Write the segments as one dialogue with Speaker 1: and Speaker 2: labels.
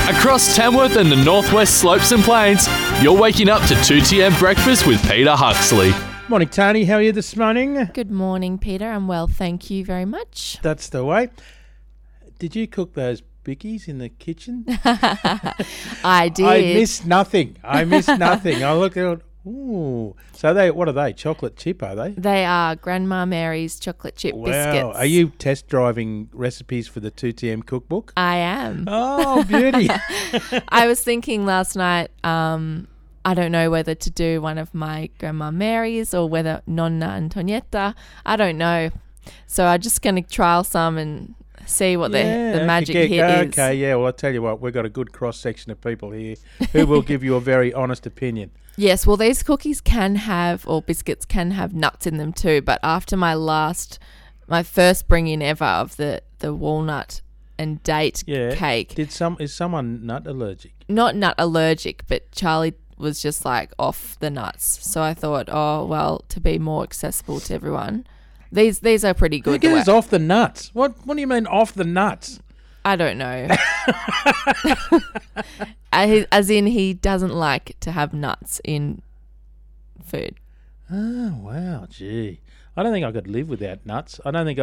Speaker 1: Across Tamworth and the Northwest Slopes and Plains, you're waking up to 2TM Breakfast with Peter Huxley.
Speaker 2: Morning, Tony. How are you this morning?
Speaker 3: Good morning, Peter. I'm well, thank you very much.
Speaker 2: That's the way. Did you cook those bickies in the kitchen?
Speaker 3: I did.
Speaker 2: I missed nothing. I looked at it. Ooh. So what are they? Chocolate chip, are they?
Speaker 3: They are Grandma Mary's chocolate chip biscuits.
Speaker 2: Are you test driving recipes for the 2TM cookbook?
Speaker 3: I am.
Speaker 2: Oh, beauty.
Speaker 3: I was thinking last night, I don't know whether to do one of my Grandma Mary's or whether Nonna Antonietta. I don't know. So I'm just going to trial some and see what the magic hit is.
Speaker 2: Okay, yeah. Well, I'll tell you what, we've got a good cross-section of people here who will give you a very honest opinion.
Speaker 3: Yes, well, these cookies can have, or biscuits can have nuts in them too. But after my first bring-in ever of the walnut and date cake.
Speaker 2: Is someone nut allergic?
Speaker 3: Not nut allergic, but Charlie was just like off the nuts. So I thought, oh, well, to be more accessible to everyone, these are pretty good.
Speaker 2: Who goes off the nuts? What do you mean off the nuts?
Speaker 3: I don't know. As in, he doesn't like to have nuts in food.
Speaker 2: Oh, wow, gee. I don't think I could live without nuts.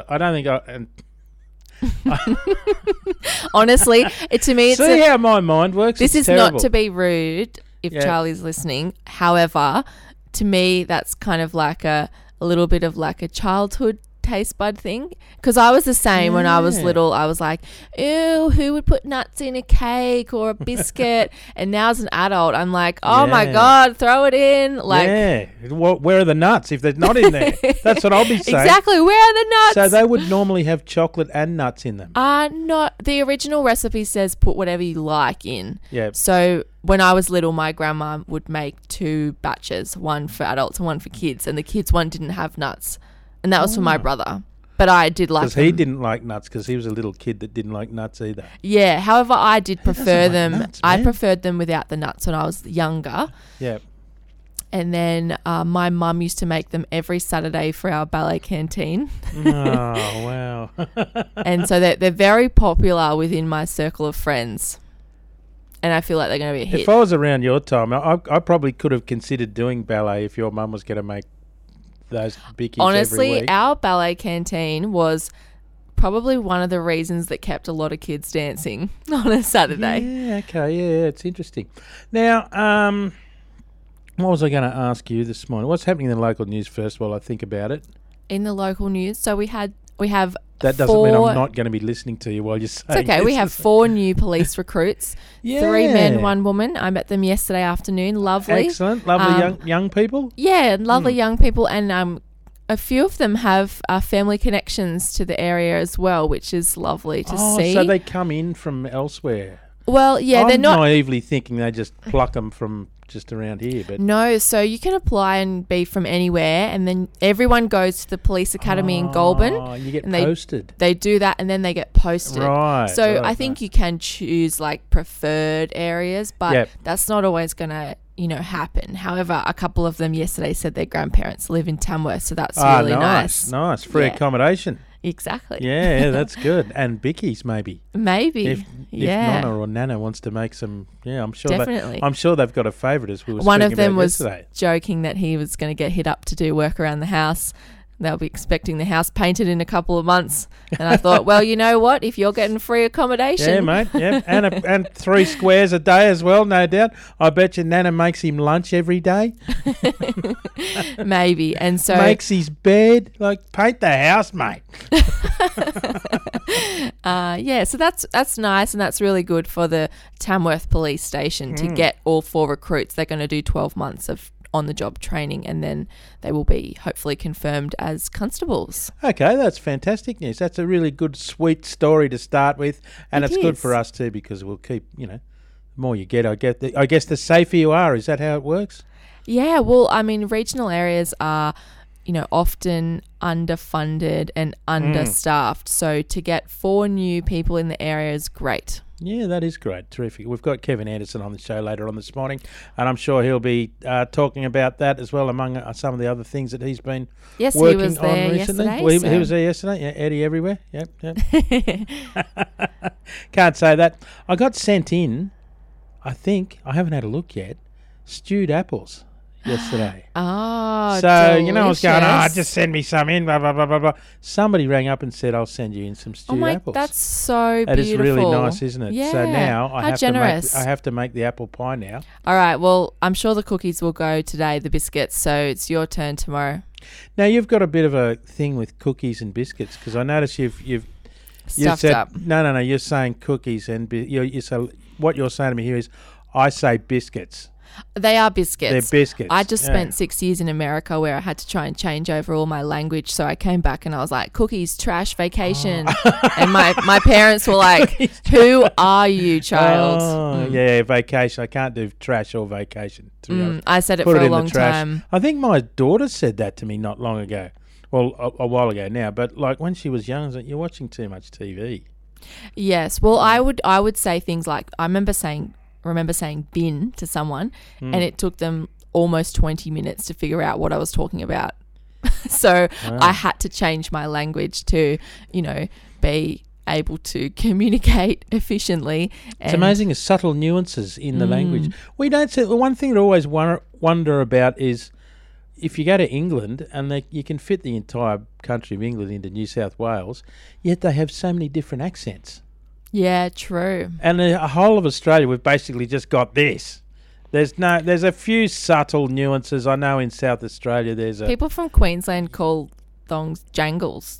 Speaker 3: Honestly, to me, it's
Speaker 2: how my mind works.
Speaker 3: This is
Speaker 2: terrible.
Speaker 3: not to be rude if Charlie's listening. However, to me, that's kind of like a little bit of like a childhood taste bud thing, because I was the same when I was little. I was like, ew, who would put nuts in a cake or a biscuit? And now as an adult, I'm like, oh my God, throw it in. Like,
Speaker 2: well, where are the nuts if they're not in there? That's what I'll be saying.
Speaker 3: Exactly, where are the nuts?
Speaker 2: So they would normally have chocolate and nuts in them.
Speaker 3: Not the original recipe says put whatever you like in.
Speaker 2: Yeah.
Speaker 3: So when I was little, my grandma would make 2 batches, one for adults and one for kids, and the kids one didn't have nuts. And that was for my brother. But I did like them.
Speaker 2: Because he didn't like nuts, because he was a little kid that didn't like nuts either.
Speaker 3: Yeah. However, I did prefer them.
Speaker 2: Nuts,
Speaker 3: I preferred them without the nuts when I was younger.
Speaker 2: Yeah.
Speaker 3: And then my mum used to make them every Saturday for our ballet canteen.
Speaker 2: Oh, wow.
Speaker 3: And so they're very popular within my circle of friends. And I feel like they're going to be a hit.
Speaker 2: If I was around your time, I probably could have considered doing ballet if your mum was going to make those bickies
Speaker 3: Honestly,
Speaker 2: every week.
Speaker 3: Our ballet canteen was probably one of the reasons that kept a lot of kids dancing on a Saturday.
Speaker 2: Yeah, okay, yeah, it's interesting. Now, what was I going to ask you this morning? What's happening in the local news first while I think about it?
Speaker 3: In the local news, so we have
Speaker 2: That doesn't mean I'm not going to be listening to you while you're saying
Speaker 3: It's okay.
Speaker 2: this.
Speaker 3: We have 4 new police recruits.
Speaker 2: Yeah.
Speaker 3: 3 men, 1 woman. I met them yesterday afternoon. Lovely.
Speaker 2: Excellent. Lovely young people.
Speaker 3: Yeah, lovely young people. And a few of them have family connections to the area as well, which is lovely to see.
Speaker 2: So they come in from elsewhere.
Speaker 3: Well, yeah, they're not...
Speaker 2: I'm naively thinking they just pluck them from just around here. But
Speaker 3: no, so you can apply and be from anywhere, and then everyone goes to the police academy in Goulburn.
Speaker 2: Oh, you get
Speaker 3: and
Speaker 2: posted.
Speaker 3: They do that, and then they get posted.
Speaker 2: Right.
Speaker 3: So I think you can choose like preferred areas, but that's not always going to, happen. However, a couple of them yesterday said their grandparents live in Tamworth, so that's really nice.
Speaker 2: Nice. Free accommodation.
Speaker 3: Exactly.
Speaker 2: Yeah, that's good. And bickies, maybe.
Speaker 3: Maybe.
Speaker 2: If Nonna or Nana wants to make some, I'm sure.
Speaker 3: Definitely.
Speaker 2: I'm sure they've got a favourite, as we were
Speaker 3: One
Speaker 2: speaking
Speaker 3: of them
Speaker 2: about
Speaker 3: was
Speaker 2: yesterday.
Speaker 3: joking that he was going to get hit up to do work around the house. They'll be expecting the house painted in a couple of months. And I thought, well, you know what? If you're getting free accommodation.
Speaker 2: Yeah, mate. Yeah, and 3 squares a day as well, no doubt. I bet you Nana makes him lunch every day.
Speaker 3: Maybe. And so
Speaker 2: makes his bed. Like, paint the house, mate.
Speaker 3: So that's nice, and that's really good for the Tamworth Police Station to get all 4 recruits. They're going to do 12 months of on-the-job training, and then they will be hopefully confirmed as constables.
Speaker 2: Okay, that's fantastic news. That's a really good, sweet story to start with, and it's good for us too, because we'll keep, the more you get, I guess the safer you are. Is that how it works?
Speaker 3: Yeah, well, I mean, regional areas are, often underfunded and understaffed. So to get 4 new people in the area is great.
Speaker 2: Yeah, that is great. Terrific. We've got Kevin Anderson on the show later on this morning, and I'm sure he'll be talking about that as well, among some of the other things that he's been working
Speaker 3: he was
Speaker 2: on
Speaker 3: there
Speaker 2: recently.
Speaker 3: Yesterday,
Speaker 2: Well,
Speaker 3: so.
Speaker 2: he was there yesterday. Yeah, Eddie everywhere. Yep. Can't say that. I got sent in, I think, I haven't had a look yet, stewed apples yesterday.
Speaker 3: Oh,
Speaker 2: So, I was going,
Speaker 3: delicious.
Speaker 2: just send me some in, blah, blah, blah, blah, blah. Somebody rang up and said, I'll send you in some stewed apples.
Speaker 3: That's so
Speaker 2: That is
Speaker 3: beautiful.
Speaker 2: really nice, isn't it?
Speaker 3: Yeah.
Speaker 2: So now I
Speaker 3: How
Speaker 2: have
Speaker 3: generous.
Speaker 2: I have to make the apple pie now.
Speaker 3: All right. Well, I'm sure the cookies will go today, the biscuits. So it's your turn tomorrow.
Speaker 2: Now you've got a bit of a thing with cookies and biscuits because I notice you've
Speaker 3: Stuffed
Speaker 2: said
Speaker 3: up.
Speaker 2: no. You're saying cookies and so what you're saying to me here is I say biscuits.
Speaker 3: They are biscuits.
Speaker 2: They're biscuits.
Speaker 3: I just spent 6 years in America where I had to try and change over all my language. So I came back and I was like, cookies, trash, vacation. And my parents were like, who are you, child?
Speaker 2: Oh, yeah, vacation. I can't do trash or vacation. To be honest.
Speaker 3: I said it
Speaker 2: Put
Speaker 3: for
Speaker 2: it
Speaker 3: a
Speaker 2: in the
Speaker 3: long
Speaker 2: trash.
Speaker 3: time.
Speaker 2: I think my daughter said that to me not long ago. Well, a while ago now, but like when she was young, I was like, you're watching too much TV.
Speaker 3: Yes. Well, I would say things like, I remember saying bin to someone and it took them almost 20 minutes to figure out what I was talking about. So I had to change my language to, be able to communicate efficiently.
Speaker 2: It's amazing the subtle nuances in the language. We don't see, one thing that I always wonder about is if you go to England and you can fit the entire country of England into New South Wales, yet they have so many different accents.
Speaker 3: Yeah, true.
Speaker 2: And the whole of Australia, we've basically just got this. There's a few subtle nuances. I know in South Australia there's
Speaker 3: People from Queensland call thongs jangles.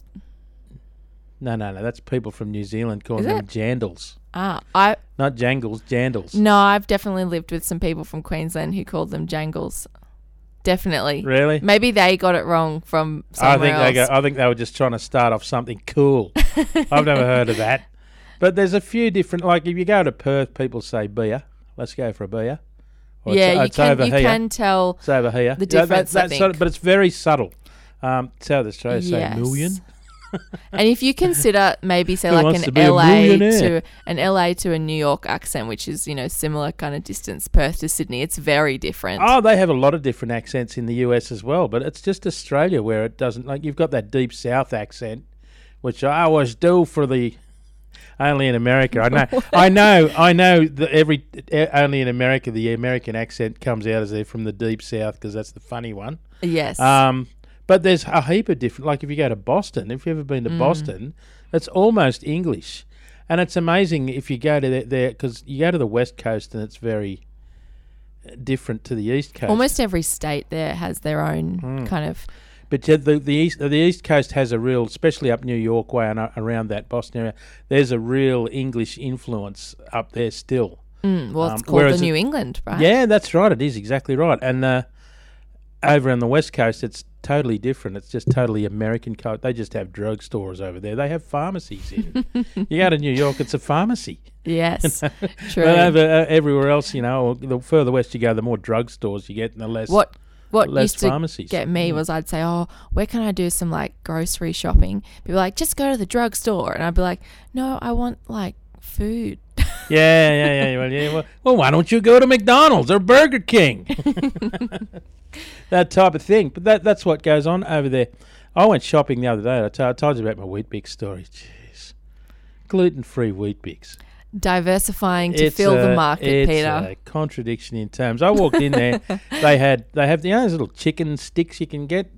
Speaker 2: No, that's people from New Zealand calling
Speaker 3: Is
Speaker 2: them
Speaker 3: it?
Speaker 2: jandals.
Speaker 3: Not
Speaker 2: jangles, jandals.
Speaker 3: No, I've definitely lived with some people from Queensland who called them jangles. Definitely.
Speaker 2: Really?
Speaker 3: Maybe they got it wrong from somewhere else.
Speaker 2: I think they were just trying to start off something cool. I've never heard of that. But there's a few different, like if you go to Perth, people say beer. Let's go for a beer. Or
Speaker 3: Yeah,
Speaker 2: it's over
Speaker 3: you
Speaker 2: here.
Speaker 3: can tell
Speaker 2: It's over here.
Speaker 3: the difference, I think.
Speaker 2: But it's very subtle. South Australia say
Speaker 3: Yes.
Speaker 2: million.
Speaker 3: And if you consider maybe say
Speaker 2: Who
Speaker 3: like
Speaker 2: wants to
Speaker 3: an
Speaker 2: be a millionaire?
Speaker 3: LA to a New York accent, which is, similar kind of distance, Perth to Sydney, it's very different.
Speaker 2: Oh, they have a lot of different accents in the US as well, but it's just Australia where it doesn't, like you've got that deep South accent, which I always do for the only in America. I know that only in America the American accent comes out as they're from the deep South because that's the funny one.
Speaker 3: Yes.
Speaker 2: But there's a heap of different, like if you go to Boston, if you've ever been to Boston, it's almost English. And it's amazing if you go to there, because you go to the West Coast and it's very different to the East Coast.
Speaker 3: Almost every state there has their own kind of...
Speaker 2: But the East Coast has a real, especially up New York way and around that Boston area, there's a real English influence up there still.
Speaker 3: Well, it's called the New England, right?
Speaker 2: Yeah, that's right. It is exactly right. And over on the West Coast, it's totally different. It's just totally American. They just have drugstores over there. They have pharmacies in. You go to New York, it's a pharmacy.
Speaker 3: Yes, true.
Speaker 2: But everywhere else, the further west you go, the more drugstores you get and the less
Speaker 3: What
Speaker 2: less
Speaker 3: used to
Speaker 2: pharmacies.
Speaker 3: get me was I'd say, oh, where can I do some like grocery shopping? People were like, just go to the drugstore. And I'd be like, no, I want like food.
Speaker 2: Yeah. Well, why don't you go to McDonald's or Burger King? That type of thing. But that's what goes on over there. I went shopping the other day. I told you about my Weet-Bix story. Jeez. Gluten-free Weet-Bix.
Speaker 3: Diversifying to fill the market, Peter.
Speaker 2: It's a contradiction in terms. I walked in there. They have those little chicken sticks you can get.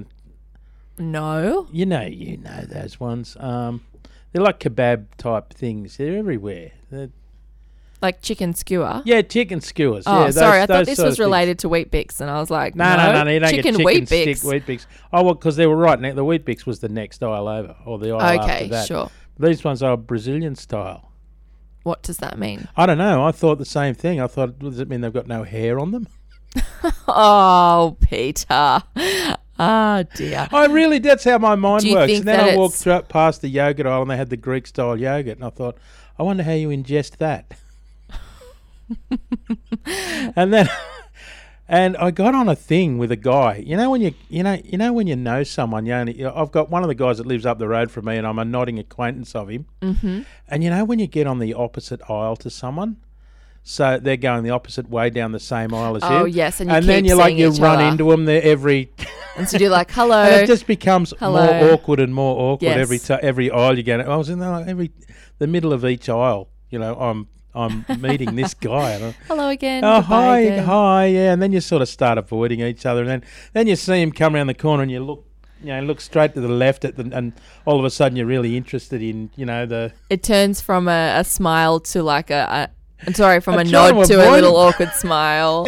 Speaker 3: No.
Speaker 2: You know those ones. They're like kebab type things. They're everywhere.
Speaker 3: Like chicken skewer?
Speaker 2: Yeah, chicken skewers.
Speaker 3: Oh,
Speaker 2: yeah,
Speaker 3: sorry. I thought
Speaker 2: those
Speaker 3: this
Speaker 2: sort
Speaker 3: was
Speaker 2: of things.
Speaker 3: related to Weet-Bix, and I was like,
Speaker 2: No, you don't
Speaker 3: chicken
Speaker 2: get chicken stick
Speaker 3: Weet-Bix.
Speaker 2: Weet-Bix. Oh, well, because they were right. The Weet-Bix was the next aisle over, or the aisle after
Speaker 3: Okay,
Speaker 2: that.
Speaker 3: sure.
Speaker 2: These ones are Brazilian style.
Speaker 3: What does that mean?
Speaker 2: I don't know. I thought the same thing. I thought, does it mean they've got no hair on them?
Speaker 3: Oh, Peter. Oh, dear.
Speaker 2: I really, that's how my mind
Speaker 3: Do you
Speaker 2: works.
Speaker 3: think
Speaker 2: And then
Speaker 3: that
Speaker 2: I walked
Speaker 3: it's-
Speaker 2: past the yogurt aisle and they had the Greek style yogurt, and I thought, I wonder how you ingest that. And then And I got on a thing with a guy. You know when when you know someone. I've got one of the guys that lives up the road from me, and I'm a nodding acquaintance of him. Mm-hmm. And when you get on the opposite aisle to someone, so they're going the opposite way down the same aisle as you.
Speaker 3: Oh yes, and
Speaker 2: then you run into them there every.
Speaker 3: And so you're like, hello.
Speaker 2: And it just becomes more awkward and more awkward every aisle you go. I was in the middle of each aisle. I'm meeting this guy.
Speaker 3: Hello again.
Speaker 2: Oh, hi,
Speaker 3: again.
Speaker 2: hi, yeah. And then you sort of start avoiding each other, and then you see him come around the corner, and you look straight to the left and all of a sudden you're really interested in the. It
Speaker 3: turns from a smile to like from a nod to a little awkward smile.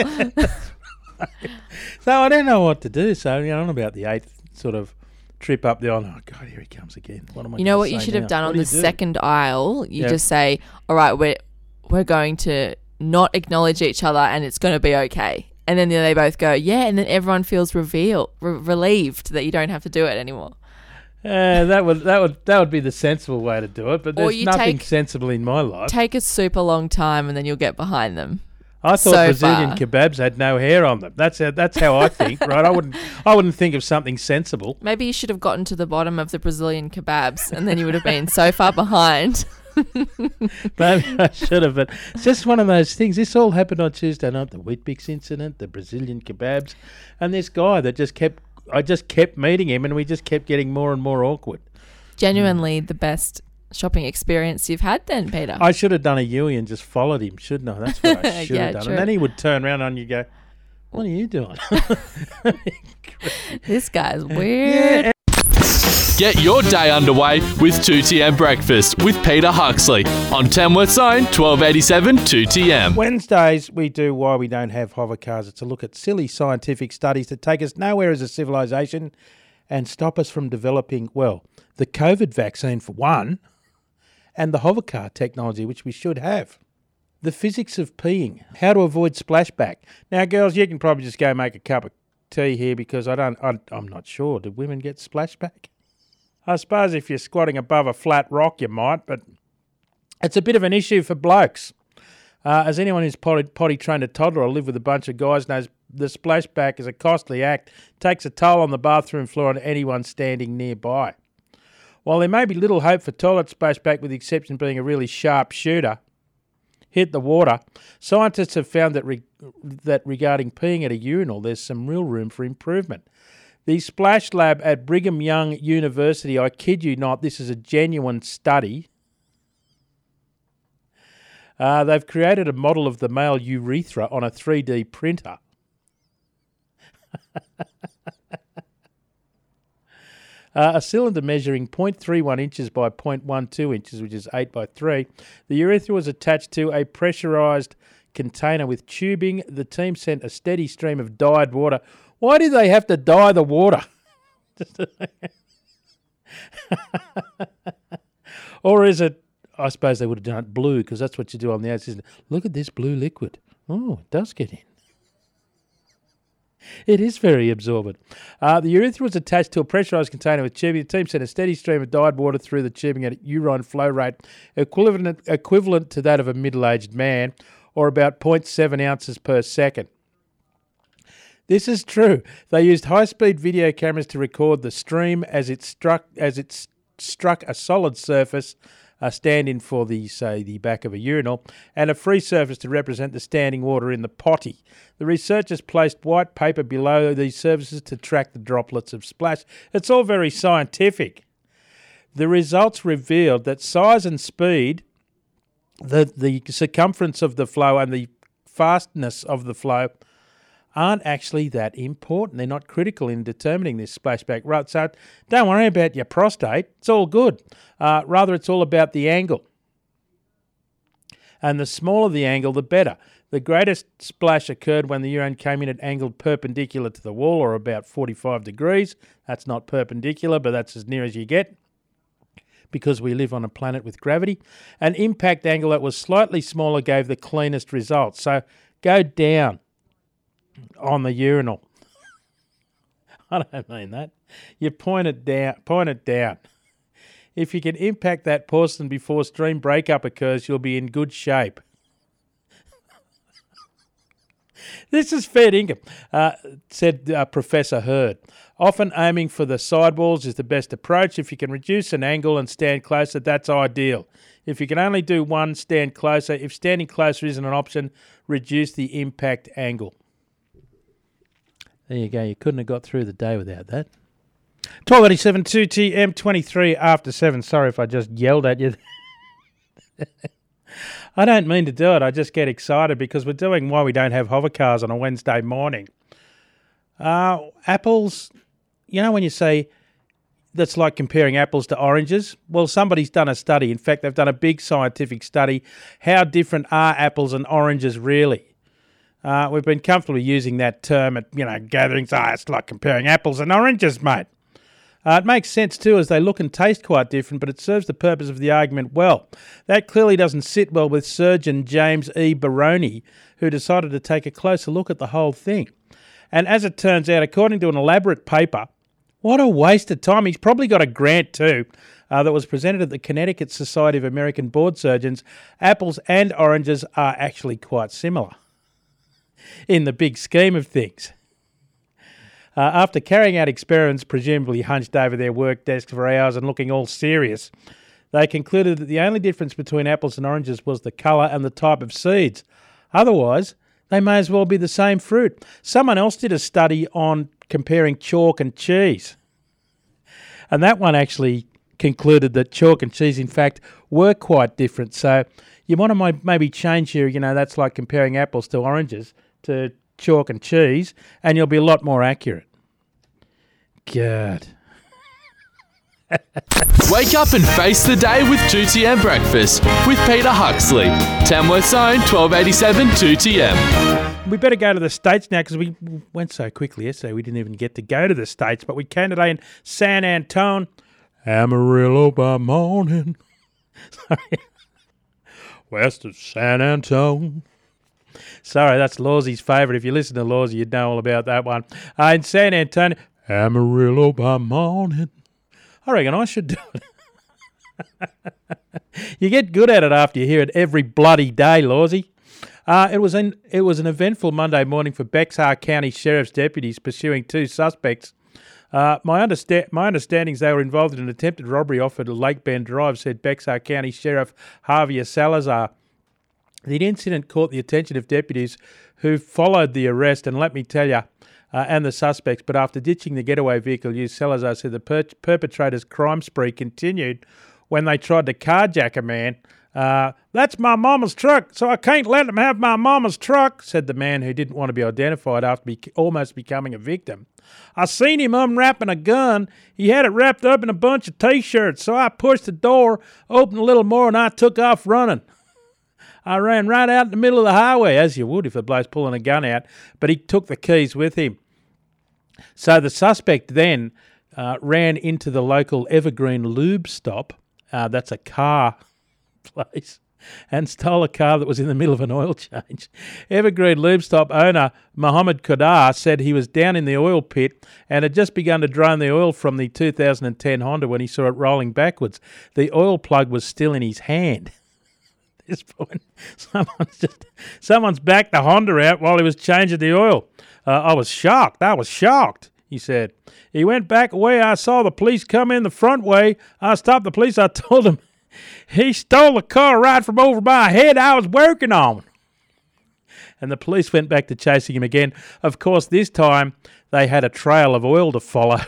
Speaker 2: So I don't know what to do. So on about the 8th sort of trip up there. Oh God, here he comes again. What am I?
Speaker 3: You know what you should have done on the second aisle? You just say, "All right, we're going to not acknowledge each other, and it's going to be okay." And then they both go, "Yeah," and then everyone feels relieved that you don't have to do it anymore.
Speaker 2: That would be the sensible way to do it, but there's nothing sensible in my life.
Speaker 3: Take a super long time, and then you'll get behind them.
Speaker 2: I thought Brazilian kebabs had no hair on them. That's how I think, right? I wouldn't think of something sensible.
Speaker 3: Maybe you should have gotten to the bottom of the Brazilian kebabs, and then you would have been so far behind.
Speaker 2: Maybe I should have, but it's just one of those things. This all happened on Tuesday night, the Weet-Bix incident, the Brazilian kebabs, and this guy that I just kept meeting him, and we just kept getting more and more awkward.
Speaker 3: Genuinely the best shopping experience you've had then, Peter.
Speaker 2: I should have done a Yui and just followed him, shouldn't I? That's what I should have done.
Speaker 3: True.
Speaker 2: And then he would turn around and you go, what are you doing?
Speaker 3: This guy's weird.
Speaker 1: Yeah. Get your day underway with 2TM Breakfast with Peter Huxley on Tamworth Zone 1287 2TM.
Speaker 2: Wednesdays we do Why We Don't Have Hover Cars. It's a look at silly scientific studies that take us nowhere as a civilization and stop us from developing, the COVID vaccine for one, and the hover car technology, which we should have. The physics of peeing, how to avoid splashback. Now, girls, you can probably just go make a cup of tea here because I'm not sure. Do women get splashback? I suppose if you're squatting above a flat rock, you might, but it's a bit of an issue for blokes. As anyone who's potty trained a toddler or lived with a bunch of guys knows, the splashback is a costly act, takes a toll on the bathroom floor and anyone standing nearby. While there may be little hope for toilet splashback, with the exception being a really sharp shooter, hit the water, scientists have found that regarding peeing at a urinal, there's some real room for improvement. The Splash Lab at Brigham Young University, I kid you not, this is a genuine study. They've created a model of the male urethra on a 3D printer. A cylinder measuring 0.31 inches by 0.12 inches, which is 8 by 3. The urethra was attached to a pressurised container with tubing. The team sent a steady stream of dyed water. Why did they have to dye the water? Or is it, I suppose they would have done it blue because that's what you do on the outside. Look at this blue liquid. Oh, it does get in. It is very absorbent. The urethra was attached to a pressurised container with tubing. The team sent a steady stream of dyed water through the tubing at a urine flow rate equivalent to that of a middle-aged man, or about 0.7 ounces per second. This is true. They used high-speed video cameras to record the stream as it struck a solid surface, a stand-in for the back of a urinal, and a free surface to represent the standing water in the potty. The researchers placed white paper below these surfaces to track the droplets of splash. It's all very scientific. The results revealed that size and speed, the circumference of the flow and the fastness of the flow aren't actually that important. They're not critical in determining this splashback rate. So don't worry about your prostate. It's all good. Rather, it's all about the angle. And the smaller the angle, the better. The greatest splash occurred when the urine came in at angled perpendicular to the wall, or about 45 degrees. That's not perpendicular, but that's as near as you get, because we live on a planet with gravity. An impact angle that was slightly smaller gave the cleanest results. So go down on the urinal. I don't mean that. You point it down. If you can impact that porcelain before stream breakup occurs, you'll be in good shape. This is fair income, said Professor Hurd. Often aiming for the sidewalls is the best approach. If you can reduce an angle and stand closer, that's ideal. If you can only do one, stand closer. If standing closer isn't an option, reduce the impact angle. There you go. You couldn't have got through the day without that. 1287 2TM 23 after 7. Sorry if I just yelled at you. I don't mean to do it. I just get excited because we're doing Why We Don't Have Hover Cars on a Wednesday morning. Apples, you know when you say that's like comparing apples to oranges? Well, somebody's done a study. In fact, they've done a big scientific study. How different are apples and oranges really? We've been comfortably using that term at, gatherings. It's like comparing apples and oranges, mate. It makes sense too as they look and taste quite different, but it serves the purpose of the argument well. That clearly doesn't sit well with surgeon James E. Baroni, who decided to take a closer look at the whole thing. And as it turns out, according to an elaborate paper, what a waste of time. He's probably got a grant too that was presented at the Connecticut Society of American Board Surgeons. Apples and oranges are actually quite similar in the big scheme of things. After carrying out experiments, presumably hunched over their work desks for hours and looking all serious, they concluded that the only difference between apples and oranges was the colour and the type of seeds. Otherwise, they may as well be the same fruit. Someone else did a study on comparing chalk and cheese. And that one actually concluded that chalk and cheese, in fact, were quite different. So you want to maybe change here, that's like comparing apples to oranges, to chalk and cheese, and you'll be a lot more accurate. God.
Speaker 1: Wake up and face the day with 2TM Breakfast with Peter Huxley. Tamworth Zone 1287 2TM.
Speaker 2: We better go to the States now because we went so quickly yesterday we didn't even get to go to the States, but we can today in San Antonio. Amarillo by morning. Sorry. West of San Antonio. Sorry, that's Lawsy's favourite. If you listen to Lawsy, you'd know all about that one. In San Antonio, Amarillo by morning. I reckon I should do it. You get good at it after you hear it every bloody day, Lawsy. It was an eventful Monday morning for Bexar County Sheriff's deputies pursuing two suspects. My understanding is they were involved in an attempted robbery off at Lake Bend Drive, said Bexar County Sheriff Javier Salazar. The incident caught the attention of deputies who followed the arrest, and let me tell you, and the suspects, but after ditching the getaway vehicle used, Salazar said the perpetrator's crime spree continued when they tried to carjack a man. That's my mama's truck, so I can't let them have my mama's truck, said the man who didn't want to be identified after almost becoming a victim. I seen him unwrapping a gun. He had it wrapped up in a bunch of T-shirts, so I pushed the door, opened a little more, and I took off running. I ran right out in the middle of the highway, as you would if a bloke's pulling a gun out, but he took the keys with him. So the suspect then ran into the local Evergreen Lube stop, that's a car place, and stole a car that was in the middle of an oil change. Evergreen Lube stop owner Mohammed Qadar said he was down in the oil pit and had just begun to drain the oil from the 2010 Honda when he saw it rolling backwards. The oil plug was still in his hand. This point, someone's backed the Honda out while he was changing the oil. I was shocked, he said. He went back away. I saw the police come in the front way. I stopped the police. I told him he stole the car right from over my head I was working on. And the police went back to chasing him again. Of course, this time they had a trail of oil to follow.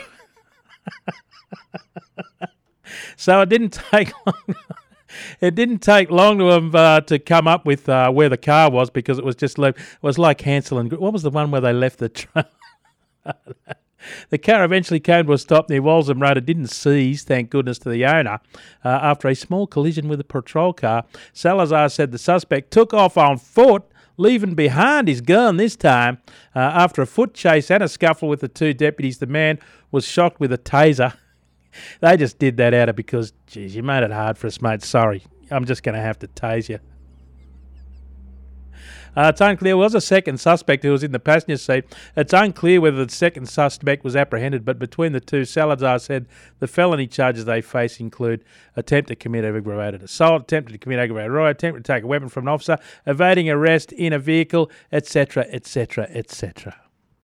Speaker 2: So it didn't take long. It didn't take long to come up with where the car was because it was just left. It was like Hansel and what was the one where they left the trail? The car eventually came to a stop near Walsham Road. It didn't seize, thank goodness to the owner, after a small collision with a patrol car. Salazar said the suspect took off on foot, leaving behind his gun this time. After a foot chase and a scuffle with the two deputies, the man was shocked with a taser. They just did that out of because, geez, you made it hard for us, mate. Sorry, I'm just going to have to tase you. It's unclear. There was a second suspect who was in the passenger seat. It's unclear whether the second suspect was apprehended, but between the two, Salazar said the felony charges they face include attempt to commit aggravated assault, attempt to commit aggravated riot, attempt to take a weapon from an officer, evading arrest in a vehicle, etc., etc., etc.